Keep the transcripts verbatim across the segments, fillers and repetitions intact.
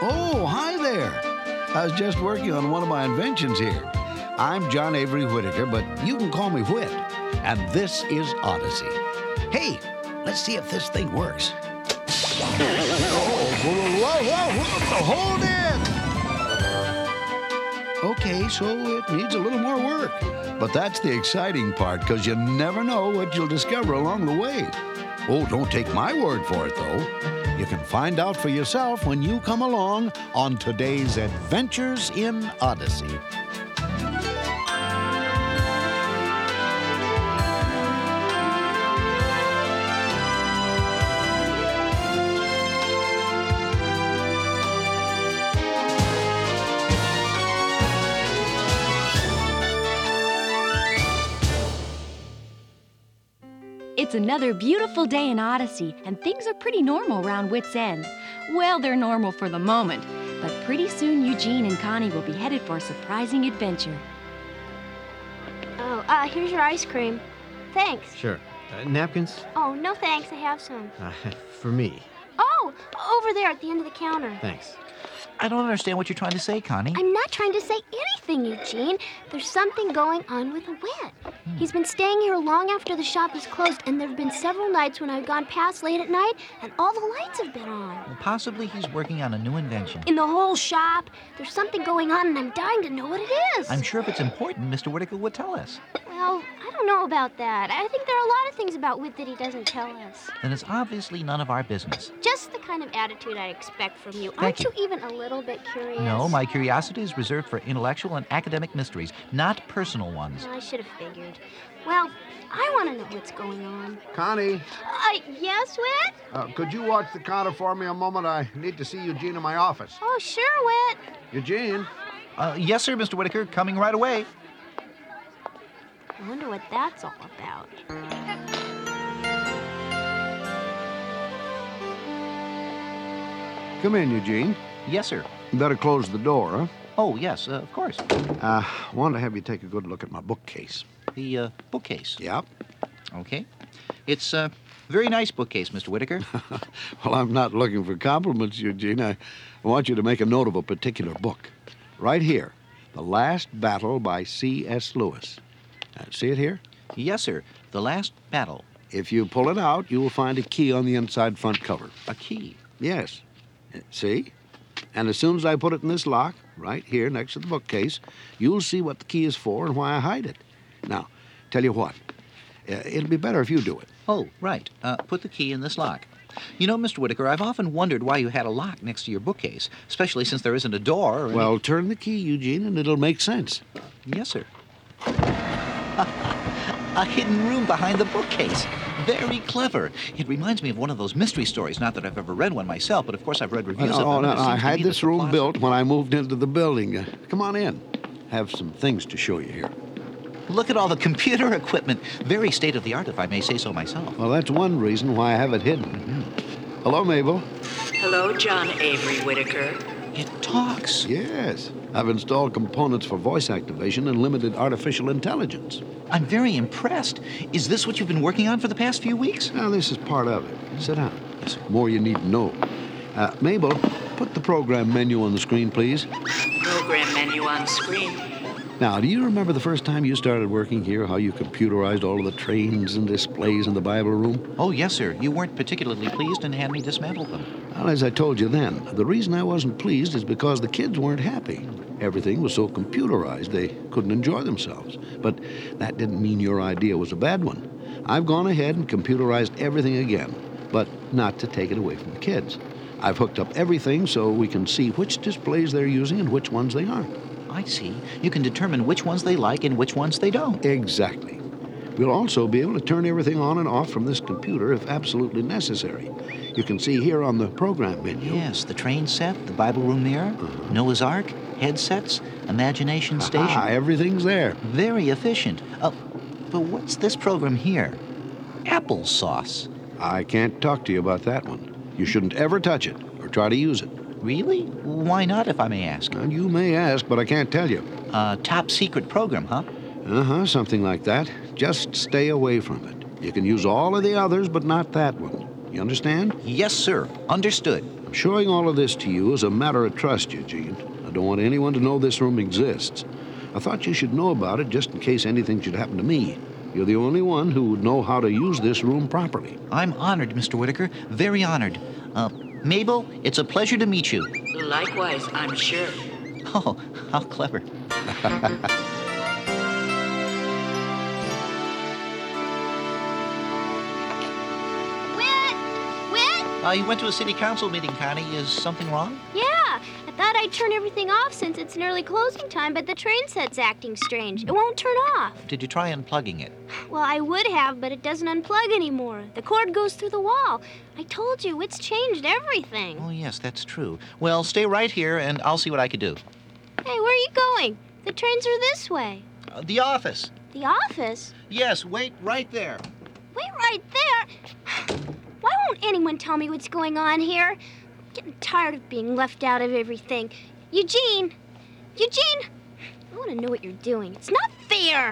Oh, hi there. I was just working on one of my inventions here. I'm John Avery Whittaker, but you can call me Whit. And this is Odyssey. Hey, let's see if this thing works. Oh, whoa, whoa, whoa, whoa, hold it! Okay, so it needs a little more work. But that's the exciting part, because you never know what you'll discover along the way. Oh, don't take my word for it, though. You can find out for yourself when you come along on today's Adventures in Odyssey. It's another beautiful day in Odyssey, and things are pretty normal around Wits End. Well, they're normal for the moment, but pretty soon Eugene and Connie will be headed for a surprising adventure. Oh, uh, here's your ice cream. Thanks. Sure. Uh, napkins? Oh, no thanks, I have some. Uh, for me. Oh, over there at the end of the counter. Thanks. I don't understand what you're trying to say, Connie. I'm not trying to say anything, Eugene. There's something going on with Whit. Hmm. He's been staying here long after the shop is closed, and there have been several nights when I've gone past late at night, and all the lights have been on. Well, possibly he's working on a new invention. In the whole shop, there's something going on, and I'm dying to know what it is. I'm sure if it's important, Mister Whittaker would tell us. Well, I don't know about that. I think there are a lot of things about Whit that he doesn't tell us. Then it's obviously none of our business. Just the kind of attitude I expect from you. Thank Aren't you. you even a little bit curious? No, my curiosity is reserved for intellectual and academic mysteries, not personal ones. I should have figured. Well, I want to know what's going on. Connie, Uh, yes, Whit? uh, could you watch the counter for me a moment? I need to see Eugene in my office. Oh, sure, Whit. Eugene? Uh, yes, sir, Mister Whittaker, coming right away. I wonder what that's all about. Come in, Eugene. Yes, sir. You better close the door, huh? Oh, yes, uh, of course. Uh, I wanted to have you take a good look at my bookcase. The uh, bookcase. Yep. Okay. It's a very nice bookcase, Mister Whittaker. Well, I'm not looking for compliments, Eugene. I want you to make a note of a particular book. Right here, The Last Battle by C S Lewis. Uh, see it here? Yes, sir. The Last Battle. If you pull it out, you will find a key on the inside front cover. A key. Yes. Uh, See? And as soon as I put it in this lock, right here next to the bookcase, you'll see what the key is for and why I hide it. Now, tell you what, uh, it'll be better if you do it. Oh, right. Uh, put the key in this lock. You know, Mister Whittaker, I've often wondered why you had a lock next to your bookcase, especially since there isn't a door or any... Well, turn the key, Eugene, and it'll make sense. Yes, sir. A hidden room behind the bookcase. Very clever. It reminds me of one of those mystery stories. Not that I've ever read one myself, but of course I've read reviews Oh, of them. no, It no, I seems to had me this that the room plot- built when I moved into the building. Uh, come on in. Have some things to show you here. Look at all the computer equipment. Very state-of-the-art, if I may say so myself. Well, that's one reason why I have it hidden. Mm-hmm. Hello, Mabel. Hello, John Avery Whittaker. It talks. Yes. I've installed components for voice activation and limited artificial intelligence. I'm very impressed. Is this what you've been working on for the past few weeks? Now, this is part of it. Sit down. Yes, sir. More you need to know. Uh, Mabel, put the program menu on the screen, please. Program menu on screen. Now, do you remember the first time you started working here, how you computerized all of the trains and displays in the Bible room? Oh, yes, sir. You weren't particularly pleased and had me dismantle them. Well, as I told you then, the reason I wasn't pleased is because the kids weren't happy. Everything was so computerized, they couldn't enjoy themselves. But that didn't mean your idea was a bad one. I've gone ahead and computerized everything again, but not to take it away from the kids. I've hooked up everything so we can see which displays they're using and which ones they aren't. I see. You can determine which ones they like and which ones they don't. Exactly. We'll also be able to turn everything on and off from this computer if absolutely necessary. You can see here on the program menu. Yes, the train set, the Bible room mirror, Uh-huh. Noah's Ark, headsets, imagination station. Ah, everything's there. Very efficient. Uh, but what's this program here? Applesauce. I can't talk to you about that one. You shouldn't ever touch it or try to use it. Really? Why not, if I may ask? And you may ask, but I can't tell you. Uh, top secret program, huh? Uh-huh, something like that. Just stay away from it. You can use all of the others, but not that one. You understand? Yes, sir. Understood. I'm showing all of this to you as a matter of trust, Eugene. I don't want anyone to know this room exists. I thought you should know about it just in case anything should happen to me. You're the only one who would know how to use this room properly. I'm honored, Mister Whitaker. Very honored. Uh, Mabel, it's a pleasure to meet you. Likewise, I'm sure. Oh, how clever. Uh, you went to a city council meeting, Connie. Is something wrong? Yeah, I thought I'd turn everything off since it's nearly closing time, but the train set's acting strange. It won't turn off. Did you try unplugging it? Well, I would have, but it doesn't unplug anymore. The cord goes through the wall. I told you, it's changed everything. Oh, yes, that's true. Well, stay right here, and I'll see what I can do. Hey, where are you going? The trains are this way. Uh, the office. The office? Yes, wait right there. Wait right there? Why won't anyone tell me what's going on here? I'm getting tired of being left out of everything. Eugene! Eugene! I want to know what you're doing. It's not fair.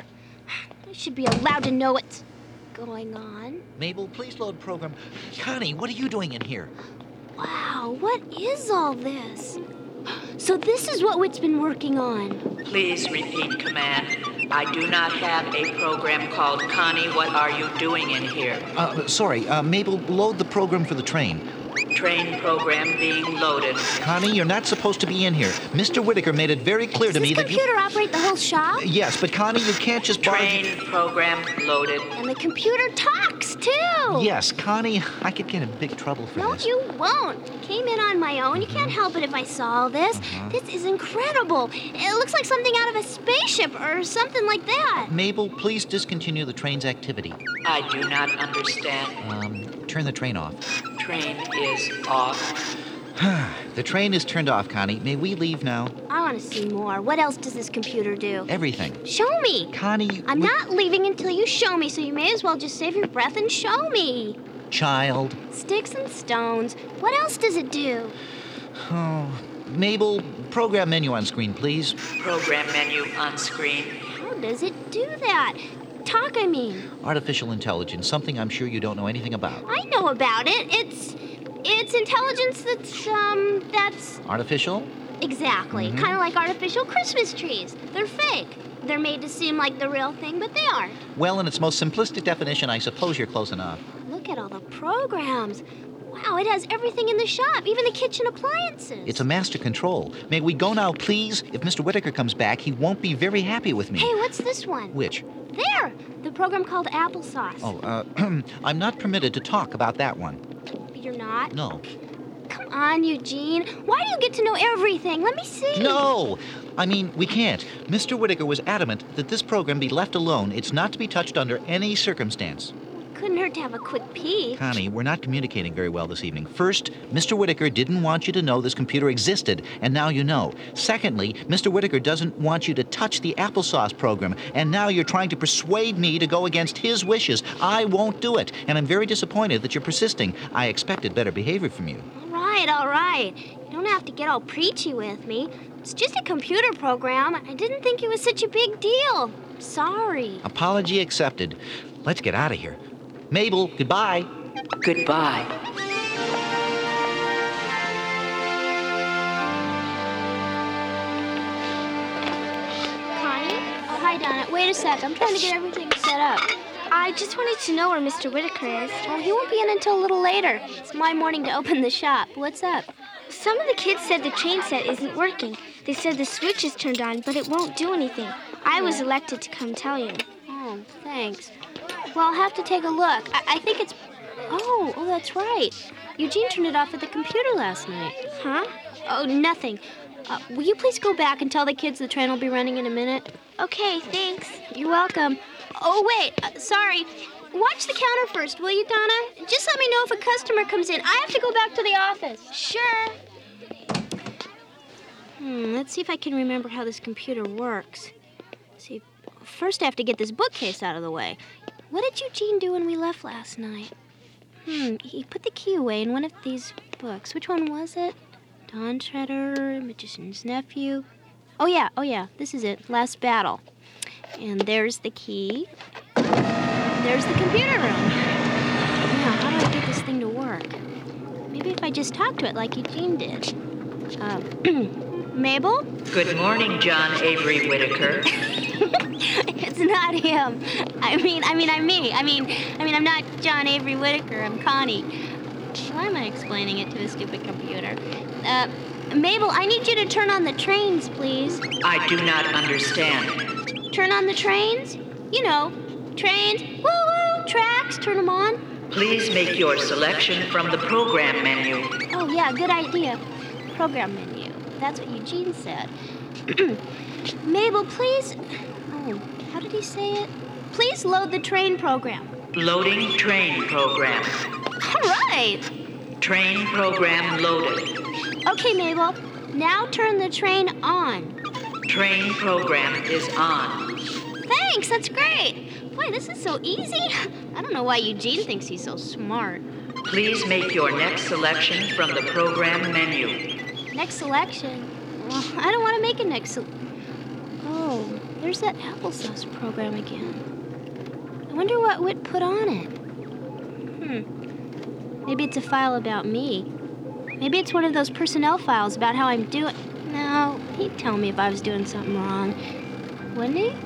I should be allowed to know what's going on. Mabel, please load program. Connie, what are you doing in here? Wow, what is all this? So this is what Wit's been working on. Please repeat command. I do not have a program called Connie, what are you doing in here? Uh, sorry, uh, Mabel, load the program for the train. Train program being loaded. Connie, you're not supposed to be in here. Mister Whitaker made it very clear to Does me this that you... computer operate the whole shop? Yes, but Connie, you can't just barge... Train program loaded. And the computer talks, too. Yes, Connie, I could get in big trouble for No, this. you won't. I came in on my own. You can't help it if I saw all this. Uh-huh. This is incredible. It looks like something out of a spaceship or something like that. Mabel, please discontinue the train's activity. I do not understand. Um, turn the train off. Train is off. The train is turned off, Connie. May we leave now? I want to see more. What else does this computer do? Everything. Show me. Connie... I'm we- not leaving until you show me, so you may as well just save your breath and show me. Child. Sticks and stones. What else does it do? Oh, Mabel, program menu on screen, please. Program menu on screen. How does it do that? Talk, I mean. Artificial intelligence, something I'm sure you don't know anything about. I know about it. It's it's intelligence that's um that's Artificial? exactly Mhm. kind of like artificial Christmas trees. They're fake. They're made to seem like the real thing, but they aren't. Well, in its most simplistic definition, I suppose you're close enough. Look at all the programs. Wow, it has everything in the shop, even the kitchen appliances. It's a master control. May we go now, please? If Mister Whitaker comes back, he won't be very happy with me. Hey, what's this one? Which? There, the program called Applesauce. Oh, uh, I'm not permitted to talk about that one. You're not? No. Come on, Eugene. Why do you get to know everything? Let me see. No! I mean, we can't. Mister Whitaker was adamant that this program be left alone. It's not to be touched under any circumstance. Couldn't hurt to have a quick peek. Connie, we're not communicating very well this evening. First, Mister Whitaker didn't want you to know this computer existed, and now you know. Secondly, Mister Whitaker doesn't want you to touch the applesauce program, and now you're trying to persuade me to go against his wishes. I won't do it, and I'm very disappointed that you're persisting. I expected better behavior from you. All right, all right. You don't have to get all preachy with me. It's just a computer program. I didn't think it was such a big deal. Sorry. Apology accepted. Let's get out of here. Mabel, goodbye. Goodbye. Connie? Oh, hi, Donna. Wait a sec. I'm trying to get everything set up. I just wanted to know where Mister Whitaker is. Oh, he won't be in until a little later. It's my morning to open the shop. What's up? Some of the kids said the train set isn't working. They said the switch is turned on, but it won't do anything. I was elected to come tell you. Oh, thanks. Well, I'll have to take a look. I, I think it's... Oh, oh, that's right. Eugene turned it off at the computer last night. Huh? Oh, nothing. Uh, will you please go back and tell the kids the train will be running in a minute? Okay, thanks. You're welcome. Oh, wait. Uh, sorry. Watch the counter first, will you, Donna? Just let me know if a customer comes in. I have to go back to the office. Sure. Hmm, let's see if I can remember how this computer works. See, first I have to get this bookcase out of the way. What did Eugene do when we left last night? Hmm, he put the key away in one of these books. Which one was it? Dawn Treader, Magician's Nephew. Oh, yeah, oh, yeah, this is it. Last Battle. And there's the key. There's the computer room. Now, how do I get this thing to work? Maybe if I just talk to it like Eugene did. Uh, Mabel? Good morning, John Avery Whitaker. It's not him. I mean, I mean, I'm me. I mean, I mean, I'm not John Avery Whitaker. I'm Connie. Why am I explaining it to the stupid computer? Uh, Mabel, I need you to turn on the trains, please. I do not understand. Turn on the trains? You know, trains. Woo-woo! Tracks. Turn them on. Please make your selection from the program menu. Oh, yeah, good idea. Program menu. That's what Eugene said. Mabel, please... Oh, how did he say it? Please load the train program. Loading train program. All right. Train program loaded. Okay, Mabel. Now turn the train on. Train program is on. Thanks, that's great. Boy, this is so easy. I don't know why Eugene thinks he's so smart. Please make your next selection from the program menu. Next selection? Well, I don't want to make a next sel- Oh, there's that applesauce program again. I wonder what Whit put on it. Hmm. Maybe it's a file about me. Maybe it's one of those personnel files about how I'm doing... No, he'd tell me if I was doing something wrong. Wouldn't he?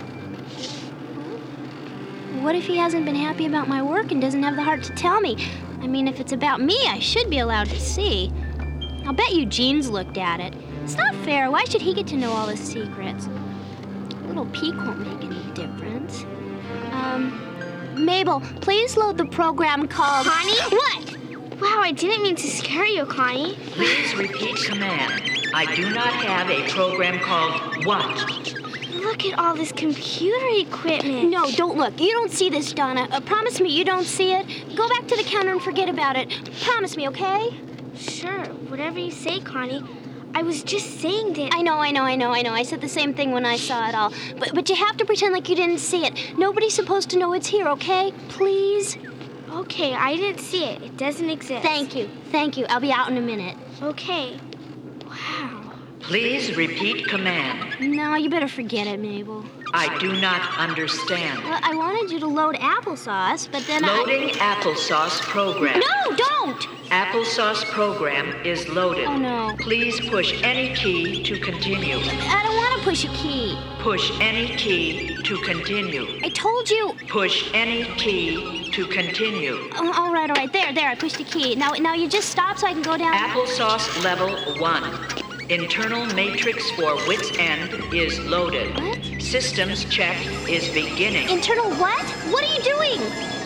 What if he hasn't been happy about my work and doesn't have the heart to tell me? I mean, if it's about me, I should be allowed to see. I'll bet Eugene's looked at it. It's not fair. Why should he get to know all his secrets? A little peek won't make any difference. Um, Mabel, please load the program called... Connie? What? Wow, I didn't mean to scare you, Connie. Please repeat command. I do not have a program called what? Look at all this computer equipment. No, don't look. You don't see this, Donna. Uh, promise me you don't see it. Go back to the counter and forget about it. Promise me, okay? Sure, whatever you say, Connie. I was just saying that... I know, I know, I know, I know. I said the same thing when I saw it all. But, but you have to pretend like you didn't see it. Nobody's supposed to know it's here, okay? Please? Okay, I didn't see it. It doesn't exist. Thank you. Thank you. I'll be out in a minute. Okay. Wow. Please repeat command. No, you better forget it, Mabel. I do not understand. Well, I wanted you to load applesauce, but then Loading I... applesauce program. No, don't! Applesauce program is loaded. Oh, no. Please push any key to continue. I don't want to push a key. Push any key to continue. I told you. Push any key to continue. Oh, all right, all right. There, there. I pushed a key. Now, now you just stop so I can go down. Applesauce level one. Internal matrix for Wits End is loaded. What? Systems check is beginning. Internal what? What are you doing?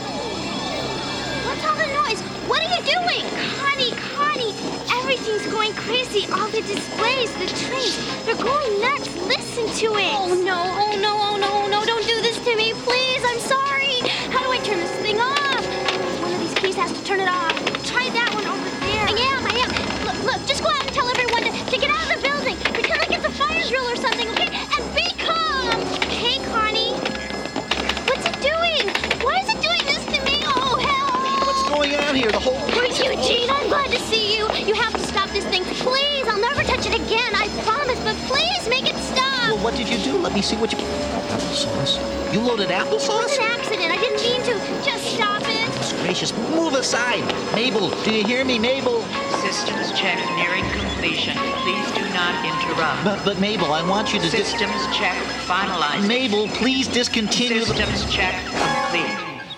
What's all the noise? What are you doing? Connie, Connie, everything's going crazy. All the displays, the trains, they're going nuts. Listen to it. Oh, no, oh, no, oh, no, oh, no. Don't do this to me, please. I'm sorry. How do I turn this thing off? One of these keys has to turn it off. Try that one over there. I am, I am. Look, look, just go out and tell everyone to, to get out of the building. Pretend like it's a fire drill or something, okay? And be calm. Hey, Connie. What's it doing? Why is it doing this to me? Oh, hell. What's going on here? The whole... Eugene, I'm glad to see you. You have to stop this thing. Please, I'll never touch it again. I promise, but please make it stop. Well, what did you do? Let me see what you... Applesauce? You loaded It was applesauce? an accident. I didn't mean to. Just stop it. Goodness gracious, move aside. Mabel, do you hear me, Mabel? Systems check nearing completion. Please do not interrupt. But, but Mabel, I want you to... dis- Systems check finalized. Mabel, please discontinue the... Systems check complete.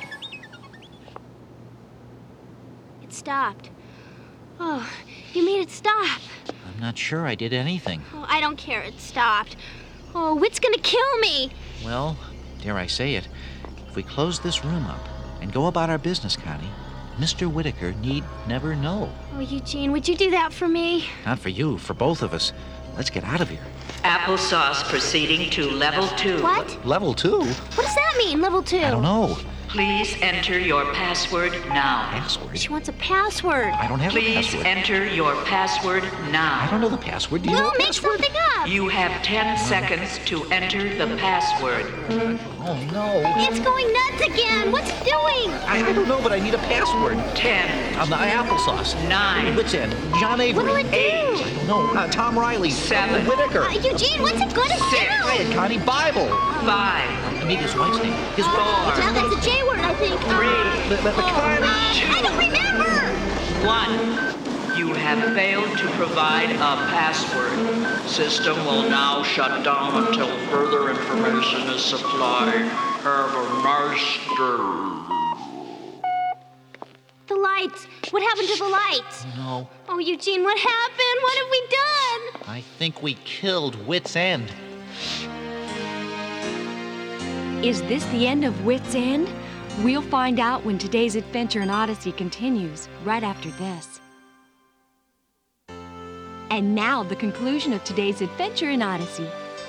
It stopped. Oh, you made it stop. I'm not sure I did anything. Oh, I don't care. It stopped. Oh, Whit's gonna kill me. Well, dare I say it, if we close this room up and go about our business, Connie, Mister Whitaker need never know. Oh, Eugene, would you do that for me? Not for you, for both of us. Let's get out of here. Applesauce proceeding to level two. What? Level two? What does that mean, level two? I don't know. Please enter your password now. Password? She wants a password. I don't have a Please password. enter your password I now. don't know the password. Do you know Well, the make password? something up. You have ten seconds to enter the password. Oh, no. It's going nuts again. What's it doing? I, I don't know, but I need a password. Ten, On the applesauce. nine, What's in? John Avery. What'll it do? eight, I don't know. Uh, Tom Riley. Seven. Whitaker. Uh, Eugene, what's it gonna Six. do? Connie Bible. five, I need his wife's name. His Now wife. that's a J word, I think. three, The, the, the Uh, Connie. I don't remember. one. You have failed to provide a password. System will now shut down until further information is supplied. Have a nice day. The lights. What happened to the lights? No, Oh, Eugene, what happened? What have we done? I think we killed Wit's End. Is this the end of Wit's End? We'll find out when today's adventure in Odyssey continues, right after this. And now, the conclusion of today's adventure in Odyssey.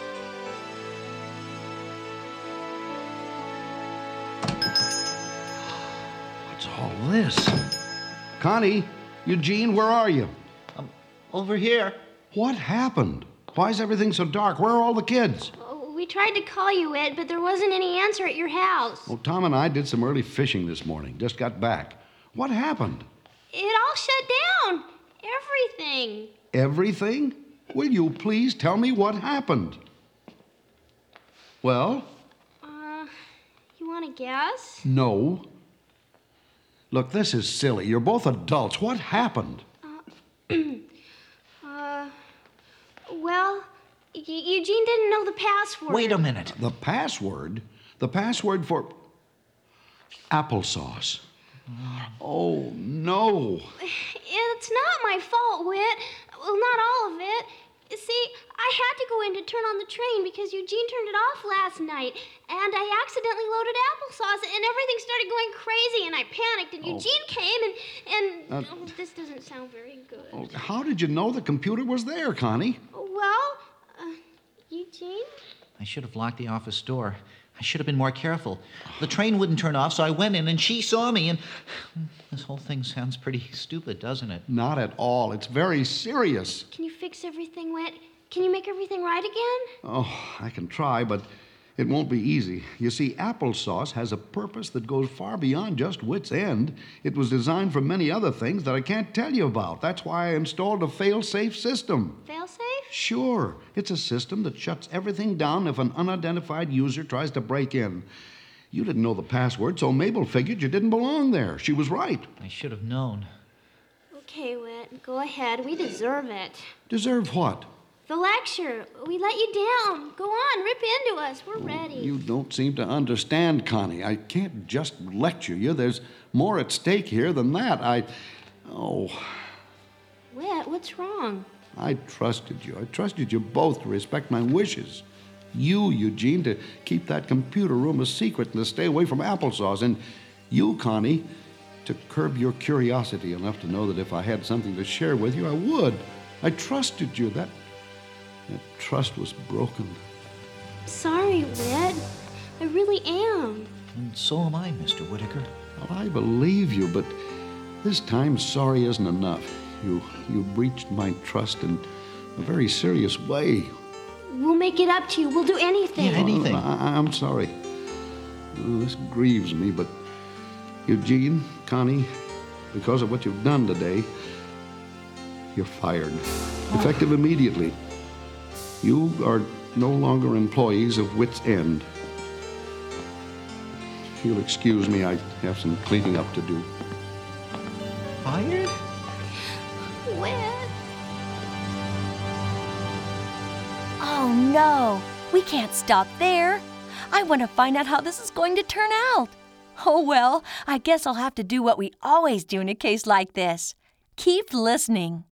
What's all this? Connie, Eugene, where are you? Over here. What happened? Why is everything so dark? Where are all the kids? Oh, we tried to call you, Ed, but there wasn't any answer at your house. Oh, Tom and I did some early fishing this morning. Just got back. What happened? It all shut down. Everything. Everything? Will you please tell me what happened? Well? Uh, you want to guess? No. Look, this is silly. You're both adults. What happened? Uh, well, y- Eugene didn't know the password. Wait a minute. The password? The password for applesauce. Oh, no. It's not my fault, Whit. Well, not all of it. You see, I had to go in to turn on the train because Eugene turned it off last night, and I accidentally loaded applesauce, and everything started going crazy, and I panicked, and Oh. Eugene came, and and Uh, oh, this doesn't sound very good. Oh, how did you know the computer was there, Connie? Well, uh, Eugene. I should have locked the office door. I should have been more careful. The train wouldn't turn off, so I went in and she saw me, and this whole thing sounds pretty stupid, doesn't it? Not at all. It's very serious. Can you fix everything, Whit? Can you make everything right again? Oh, I can try, but it won't be easy. You see, applesauce has a purpose that goes far beyond just Wit's End. It was designed for many other things that I can't tell you about. That's why I installed a fail-safe system. Failsafe? Sure. It's a system that shuts everything down if an unidentified user tries to break in. You didn't know the password, so Mabel figured you didn't belong there. She was right. I should have known. Okay, Whit, go ahead. We deserve it. Deserve what? The lecture. We let you down. Go on, rip into us. We're ready. You don't seem to understand, Connie. I can't just lecture you. There's more at stake here than that. I. Oh, Whit, what's wrong? I trusted you. I trusted you both to respect my wishes. You, Eugene, to keep that computer room a secret and to stay away from applesauce. And you, Connie, to curb your curiosity enough to know that if I had something to share with you, I would. I trusted you. That, that trust was broken. Sorry, Whit. I really am. And so am I, Mister Whitaker. Well, I believe you, but this time sorry isn't enough. You, you breached my trust in a very serious way. We'll make it up to you. We'll do anything. Yeah, anything. I, I'm sorry. Oh, this grieves me, but Eugene, Connie, because of what you've done today, you're fired. Effective immediately. You are no longer employees of Wit's End. If you'll excuse me, I have some cleaning up to do. Fired? Whit. Oh no, we can't stop there. I want to find out how this is going to turn out. Oh well, I guess I'll have to do what we always do in a case like this. Keep listening.